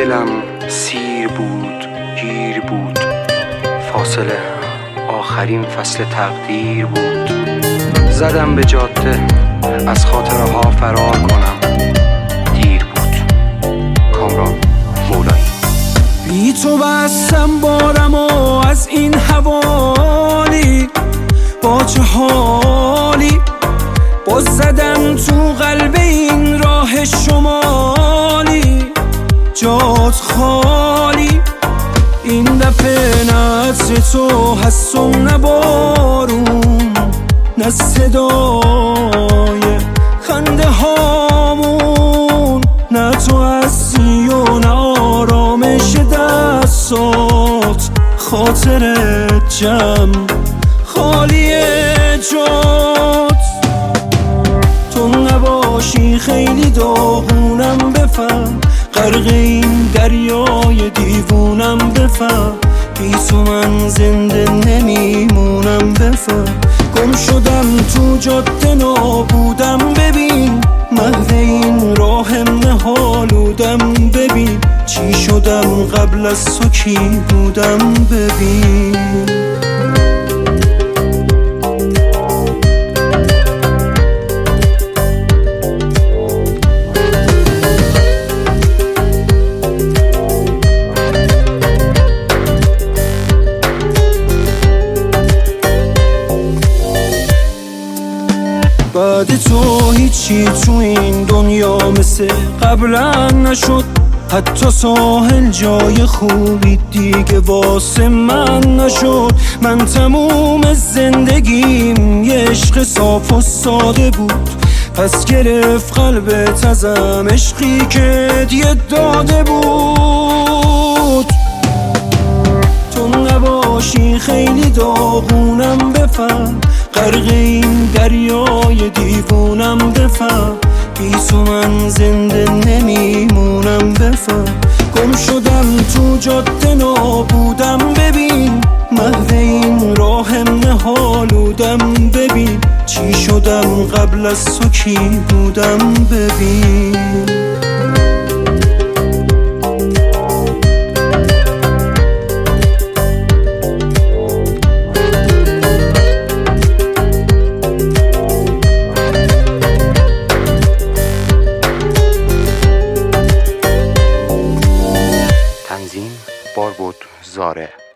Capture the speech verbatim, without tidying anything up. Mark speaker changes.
Speaker 1: دلم سیر بود گیر بود، فاصله آخرین فصل تقدیر بود. زدم به جاده از خاطره ها فرار کنم، دیر بود. کامران مولایی.
Speaker 2: بی تو بستم بارم و از این حوالی، با چه حالی باز زدم تو قلب این راه شمالی. جات خالی این دفعه نه عطر تو هست و نه بارون، نه صدای خنده هامون، نه تو هستی و نه آرامش دستات. خاطرت جمع خالی جات، تو نباشی خیلی داغونم بفهم، غرق این دریای دیوونم بفهم. بی تو من زنده نمیمونم بفهم. گم شدم تو جاده نابودم ببین، مهد این راهم نهالودم ببین. چی شدم قبل از تو کی بودم ببین. بعد تو هیچی تو این دنیا مثل قبلا نشد، حتی ساحل جای خوبی دیگه واسه من نشد. من تموم زندگیم یه عشق صاف و ساده بود، پس گرفت قلبت ازم عشقی که دیگه داده بود. تو نباشی خیلی داغونم بفهم، غرق این دریای دیوونم بفهم. بی تو من زنده نمیمونم بفهم. گم شدم تو جاده نابودم ببین، مهد این راهم نهالودم ببین. چی شدم قبل از تو کی بودم ببین.
Speaker 1: تنظیم باربود زاره.